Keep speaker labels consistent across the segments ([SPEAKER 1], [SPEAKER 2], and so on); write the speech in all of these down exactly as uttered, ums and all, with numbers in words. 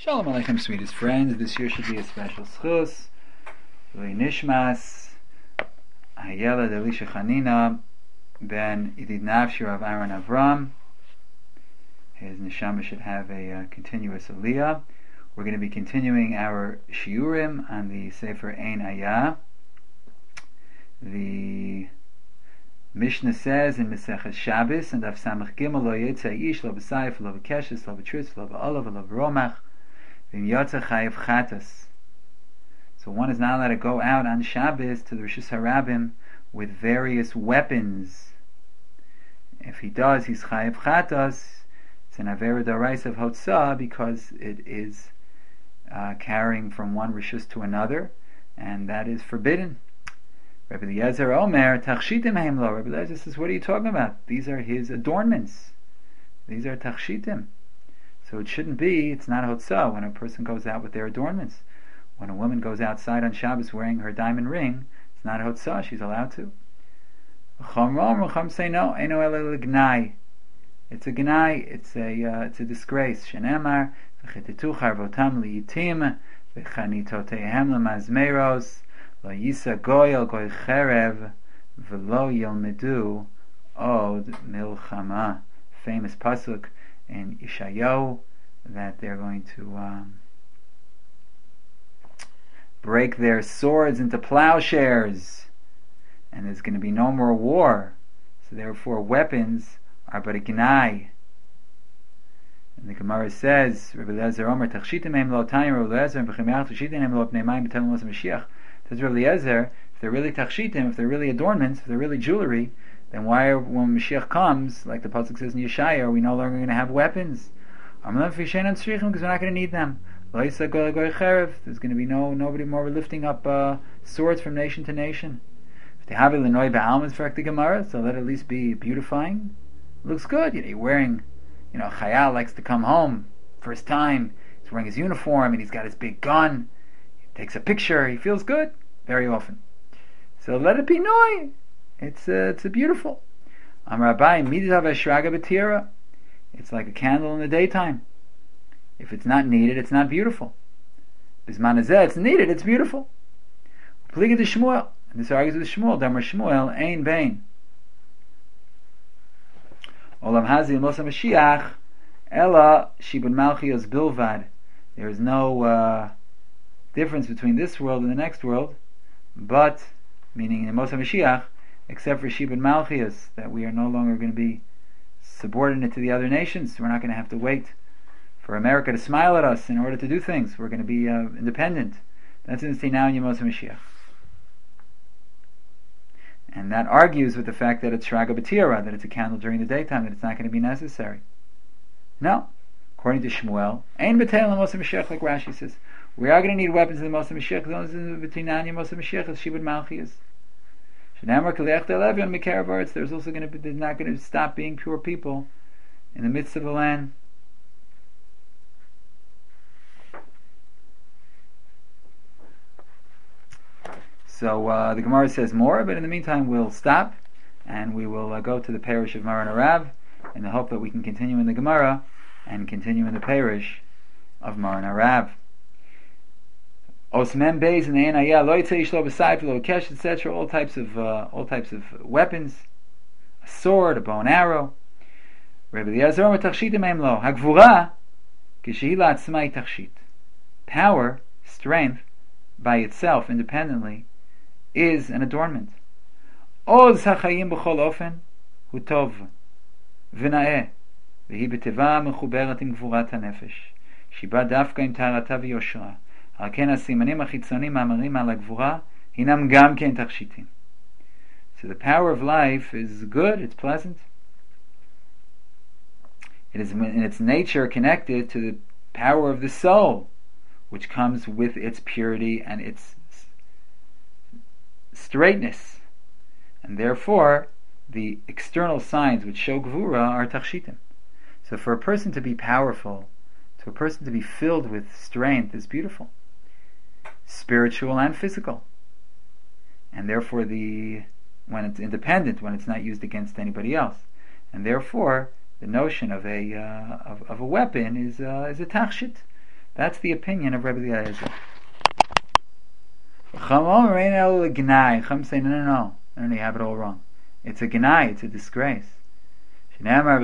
[SPEAKER 1] Shalom Aleichem, sweetest friends. This year should be a special schus. Lui Nishmas, Hayela Delisha Chanina, Ben Idid Nafshir of Aaron Avram. His neshama should have a uh, continuous aliyah. We're going to be continuing our shiurim on the Sefer Ein Ayah. The Mishnah says in Mesechus Shabbos and Daf Samach Gimel, Lo Yitzei Ish, Lo B'Sayif, Lo B'Keshes, Lo B'Tritz, Lo B'Olav, Lo B'Romach, V'im Yotze Chayiv Chatas. So one is not allowed to go out on Shabbos to the Rishus Harabim with various weapons. If he does, he's Chayiv Chatas. It's an Avera D'Oraisa of Hotzah because it is uh, carrying from one Rishus to another, and that is forbidden. Rabbi Eliezer Omer, Tachshitim Heimlo. Rabbi Eliezer says, what are you talking about? These are his adornments. These are Tachshitim. So it shouldn't be, it's not Hotzah when a person goes out with their adornments. When a woman goes outside on Shabbos wearing her diamond ring, it's not Hotzah, she's allowed to. Chum say no, Eino Ele Gnai. It's a Gnai, it's a, uh, it's a disgrace. Shenemar, V'chetitu Charvotam Liyitim, V'chanitotehem Lemazmeros, Lo yisa goyel goy cherev v'lo yilmedu od milchama. Famous pasuk in Ishayahu that they're going to um, break their swords into plowshares, and there's going to be no more war. So therefore, weapons are but a gnai. And the Gemara says, Rabbi Eliezer Omer, Tachshitim em lo tayim Rabbi Eliezer, v'chimiach tachshitim em lo pnei mayim b'telem mos Mashiach. Says Rabbi Eliezer, if they're really tachshitim, if they're really adornments, if they're really jewelry, then why, are, when Mashiach comes, like the pasuk says in Yeshaya, are we no longer going to have weapons? Because we're not going to need them. There's going to be no nobody more lifting up uh, swords from nation to nation. If they have it, so let it at least be beautifying. It looks good. You know, you're wearing, you know, Chayal likes to come home first time. He's wearing his uniform and he's got his big gun. He takes a picture. He feels good very often. So let it be noi. It's uh, it's a beautiful. Am Rabbi midav shraga b'tira. It's like a candle in the daytime. If it's not needed, it's not beautiful. Bisman hazeh, it's needed, it's beautiful. Pliga to Shmuel, and this argues with Shmuel. Damar Shmuel ein bain. Olam hazi mosa Mashiach ella shibun malchios bilvad. There is no uh, difference between this world and the next world, but meaning in Mosa Mashiach, except for Shibud Malchias, that we are no longer going to be subordinate to the other nations. We're not going to have to wait for America to smile at us in order to do things. We're going to be uh, independent. That's in the now in Mosa Mashiach. And that argues with the fact that it's Shraga B'tira, that it's a candle during the daytime, that it's not going to be necessary. No. According to Shmuel, Ein B'tel Mosa Mashiach, like Rashi says. We are going to need weapons in the Mosa Mashiach. The only between now and Mosa Mashiach is Shibud Malchias. There's also going to be, there's not going to stop being pure people in the midst of the land. So uh, the Gemara says more, but in the meantime we'll stop and we will uh, go to the parish of Maran Arav in the hope that we can continue in the Gemara and continue in the parish of Maran Arav. Osmem Beis and the Ein Ayah, Lo Yitzei Ish Lo B'Sayif, Lo B'Kesh, et cetera. All types of uh, all types of weapons, a sword, a bow and arrow. Rabbi Eliezer Omer Tachshitim Em Lo Hagvura Kishehi La'atzmai Tachshit. Power, strength, by itself, independently, is an adornment. Oz HaChayim B'Chol Ofen Hu Tov V'Naeh V'Hi B'Teva Mechuberet Im Gvurat HaNefesh Shiba Dafka Im Tarata V'Yoshra. So the power of life is good, it's pleasant. It is in its nature connected to the power of the soul, which comes with its purity and its straightness. And therefore, the external signs which show Gvura are Tachshitim. So for a person to be powerful, to a person to be filled with strength is beautiful. Spiritual and physical, and therefore the when it's independent, when it's not used against anybody else, and therefore the notion of a uh, of, of a weapon is uh, is a tachshit. That's the opinion of Rebbe Eliezer. Chum say, no, no, no, no, no, you have it all wrong. It's a gnai, it's a disgrace. Even though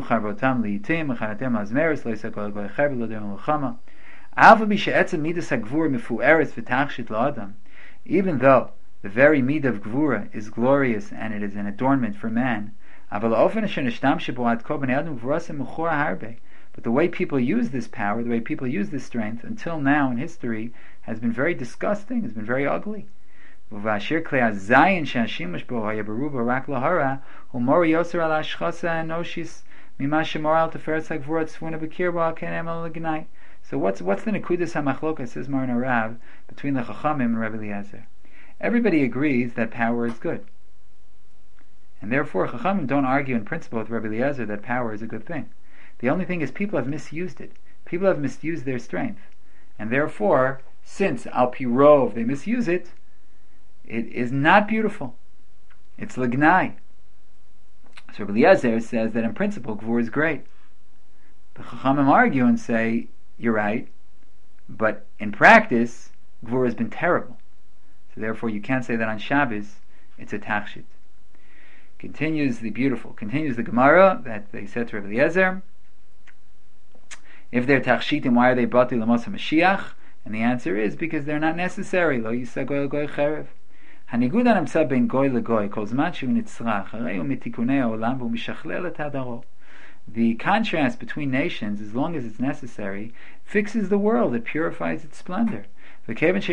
[SPEAKER 1] the very midah of gvura is glorious and it is an adornment for man, but the way people use this power, the way people use this strength, until now in history, has been very disgusting, has been very ugly. And therefore So what's what's the nekudas hamachlokas, says Maran Rav, between the Chachamim and Rebbe Eliezer? Everybody agrees that power is good, and therefore Chachamim don't argue in principle with Rebbe Eliezer that power is a good thing. The only thing is people have misused it. People have misused their strength, and therefore, since al pi rov they misuse it, it is not beautiful. It's l'gnai. So Rebbe Eliezer says that in principle Gvur is great. The Chachamim argue and say, you're right, but in practice, Gvur has been terrible. So therefore you can't say that on Shabbos it's a tachshit. Continues the beautiful, continues the Gemara that they said to Rebbe Eliezer, if they're tachshitim, why are they bati l'mos HaMashiach? And the answer is because they're not necessary. Lo yisa goy goy cherev. Hanigud anamsa ben goy legoy kol zman shu nitzrach harei hu mitikunei ha'olam v'hu mishachlel et hadaro. The contrast between nations, as long as it's necessary, fixes the world. It purifies its splendor. And since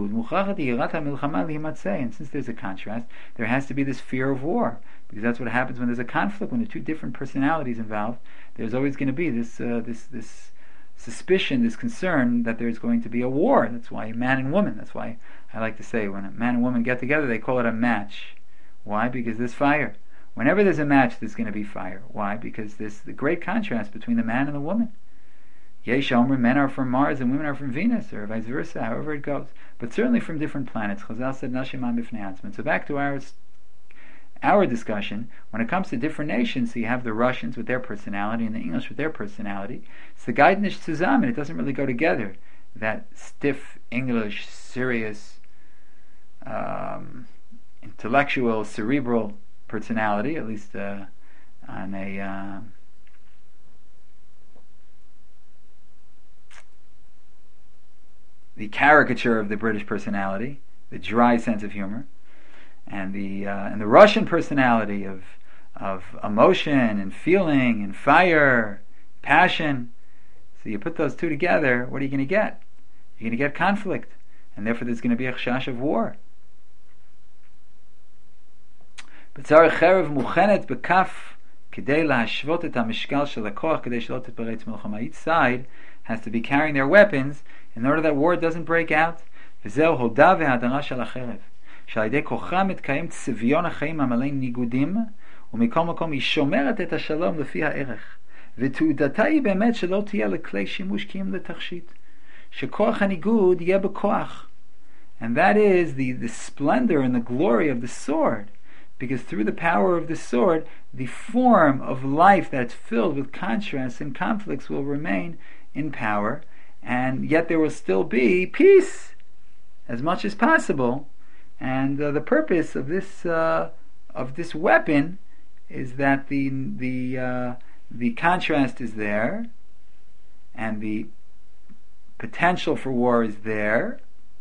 [SPEAKER 1] there's a contrast, there has to be this fear of war, because that's what happens when there's a conflict, when there are two different personalities involved. There's always going to be this uh, this this suspicion, this concern that there's going to be a war. That's why man and woman, that's why I like to say when a man and woman get together, they call it a match. Why? Because there's fire. Whenever there's a match, there's going to be fire. Why? Because there's the great contrast between the man and the woman. Yesh Omer, men are from Mars and women are from Venus, or vice versa, however it goes. But certainly from different planets. Chazal said, Nashim Am Bifnei Atzman. So back to our our discussion, when it comes to different nations, so you have the Russians with their personality and the English with their personality. It's the Geidnish zusammen, it doesn't really go together. That stiff English, serious, um, intellectual, cerebral personality, at least uh, on a uh, the caricature of the British personality, the dry sense of humor, and the uh, and the Russian personality of of emotion and feeling and fire, passion. So you put those two together, what are you going to get? You're going to get conflict, and therefore there's going to be a chashash of war. But tzarech cherev muchenet bekaf k'dei lahashvot et hamishkal shel hakoach k'dei shelo titparetz milchama. Each side has to be carrying their weapons in order that war doesn't break out. V'zeu hoda ve'hadara shel hacherev shel yedei kocha mitkaim tzivyon hachaim hamalei nigudim umikol makom היא שומרת את השלום לפי הערך ותעודתה היא באמת שלא תהיה לכלי שימוש כי אם לתכשיט שכוח הניגוד יהיה בכוח, and that is the, the splendor and the glory of the sword, because through the power of the sword the form of life that's filled with contrasts and conflicts will remain in power, and yet there will still be peace as much as possible. And uh, the purpose of this uh, of this weapon is that the the uh, the contrast is there, and the potential for war is there,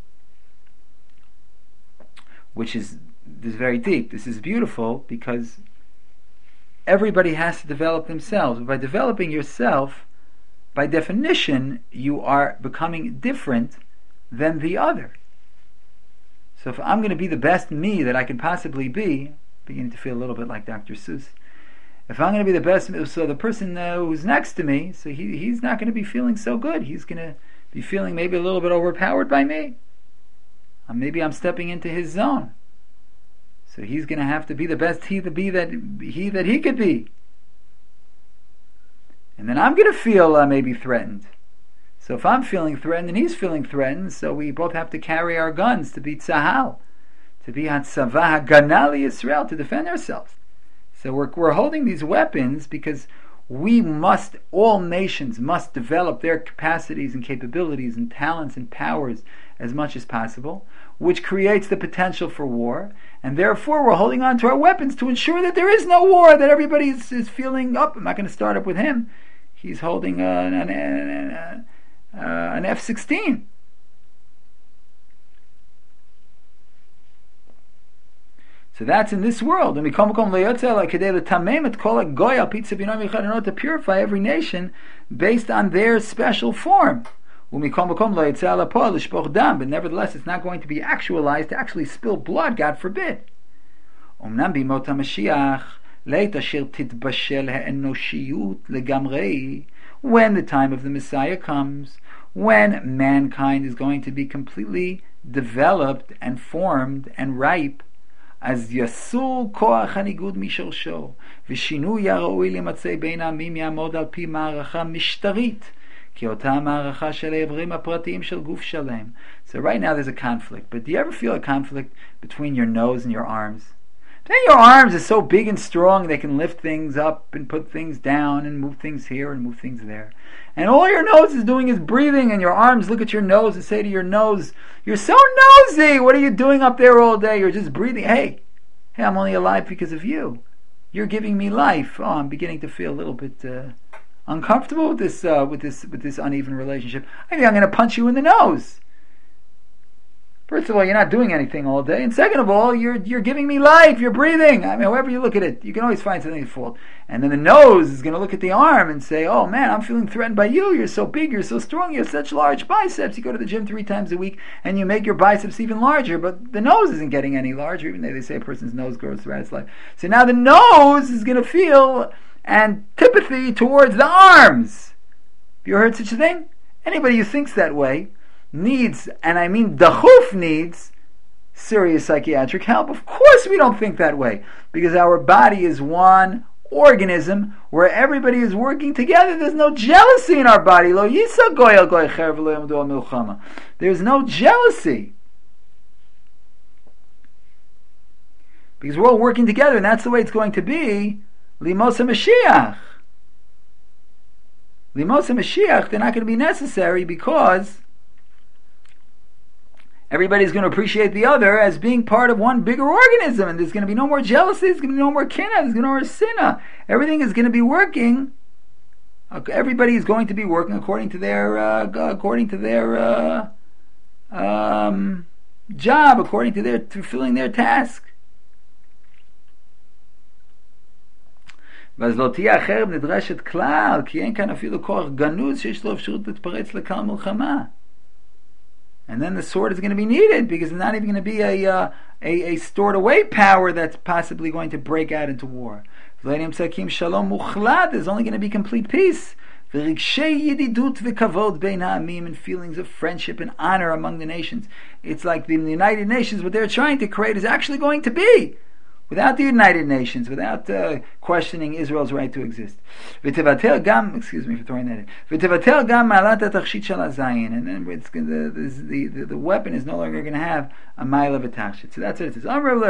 [SPEAKER 1] which is this is very deep. This is beautiful because everybody has to develop themselves. By developing yourself, by definition, you are becoming different than the other. So if I'm going to be the best me that I can possibly be, beginning to feel a little bit like Doctor Seuss, if I'm going to be the best, so the person uh, who's next to me, so he he's not going to be feeling so good. He's going to be feeling maybe a little bit overpowered by me. Or maybe I'm stepping into his zone. So he's going to have to be the best he to be that he that he could be. And then I'm going to feel uh, maybe threatened. So if I'm feeling threatened and he's feeling threatened, so we both have to carry our guns to be tzahal, to be hatzavah haganah liYisrael, to defend ourselves. So we're we're holding these weapons because we must, all nations must develop their capacities and capabilities and talents and powers as much as possible, which creates the potential for war, and therefore we're holding on to our weapons to ensure that there is no war, that everybody is, is feeling up. I'm not going to start up with him. He's holding uh, an, an, an, uh, an F sixteen. So that's in this world. And we come in order to purify every nation based on their special form. But nevertheless, it's not going to be actualized to actually spill blood, God forbid. When the time of the Messiah comes, when mankind is going to be completely developed and formed and ripe, as yasul koach hanigud mishorsho v'shinui haraui limatzei bein ha'amim ya'amod al pi ma'aracha mishtarit ki ota ma'aracha shel ha'ivrim ha'pratiyim shel guf shalem. So right now there's a conflict, but do you ever feel a conflict between your nose and your arms? Then your arms are so big and strong they can lift things up and put things down and move things here and move things there. And all your nose is doing is breathing, and your arms look at your nose and say to your nose, "You're so nosy! What are you doing up there all day? You're just breathing. Hey, hey, I'm only alive because of you. You're giving me life." Oh, I'm beginning to feel a little bit uh, uncomfortable with this, uh, with this, with this uneven relationship. I think I'm going to punch you in the nose. First of all, you're not doing anything all day, and second of all, you're you're giving me life. You're breathing. I mean, however you look at it, you can always find something to fault. And then the nose is going to look at the arm and say, "Oh man, I'm feeling threatened by you. You're so big. You're so strong. You have such large biceps. You go to the gym three times a week, and you make your biceps even larger. But the nose isn't getting any larger, even though they say a person's nose grows throughout its life. So now the nose is going to feel antipathy towards the arms. Have you heard such a thing? Anybody who thinks that way needs, and I mean dachuf needs, serious psychiatric help. Of course we don't think that way, because our body is one organism where everybody is working together. There's no jealousy in our body. Lo yisa goy al goy cherv lo yamdu al milchama. There's no jealousy, because we're all working together, and that's the way it's going to be. Limosa Mashiach. Limosa Mashiach, they're not going to be necessary, because everybody's going to appreciate the other as being part of one bigger organism, and there's going to be no more jealousy, there's going to be no more kinna, there's going to be no more sinna. Everything is going to be working. Everybody is going to be working according to their uh, according to their uh, um, job, according to their fulfilling their task. ואז לא תהיה החרב נדרשת כלל, כי אין כאן אפילו כוח גנוז שיש לו אפשרות להתפרץ לקהל מלחמה. And then the sword is going to be needed, because there's not even going to be a, uh, a, a stored away power that's possibly going to break out into war. There's only going to be complete peace. And feelings of friendship and honor among the nations. It's like the United Nations, what they're trying to create is actually going to be. Without the United Nations, without uh, questioning Israel's right to exist. Excuse me for throwing that in. And then it's, the, the, the, the weapon is no longer going to have a mile of a tachshit. So that's what it says.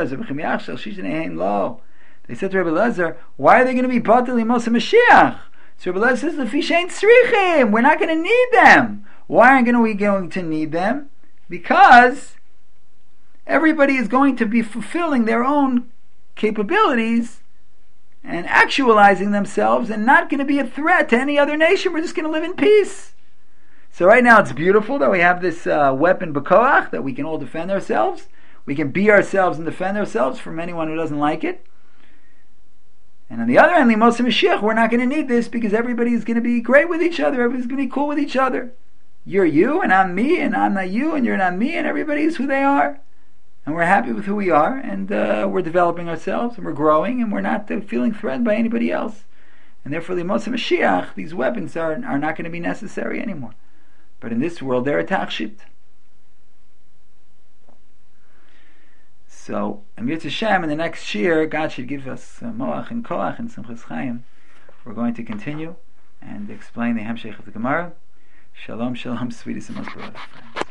[SPEAKER 1] They said to Rebbe Lezer, why are they going to be batel limos Mashiach? So Rebbe Lezer says, "Lefi shein tzrichim, we're not going to need them." Why aren't we going to need them? Because everybody is going to be fulfilling their own capabilities and actualizing themselves, and not going to be a threat to any other nation. We're just going to live in peace. So right now it's beautiful that we have this uh, weapon b'koach, that we can all defend ourselves. We can be ourselves and defend ourselves from anyone who doesn't like it. And on the other hand, Limos Mashiach, we're not going to need this, because everybody is going to be great with each other. Everybody's going to be cool with each other. You're you, and I'm me, and I'm not you, and you're not me, and everybody's who they are. And we're happy with who we are, and uh, we're developing ourselves, and we're growing, and we're not uh, feeling threatened by anybody else. And therefore, the Limos Mashiach, these weapons are, are not going to be necessary anymore. But in this world, they're a tachshit. So, Amir Hashem, in the next year, God should give us uh, Moach and Koach and Simchas Chaim. We're going to continue and explain the Hemshech of the Gemara. Shalom, shalom, sweetest and most beloved friends.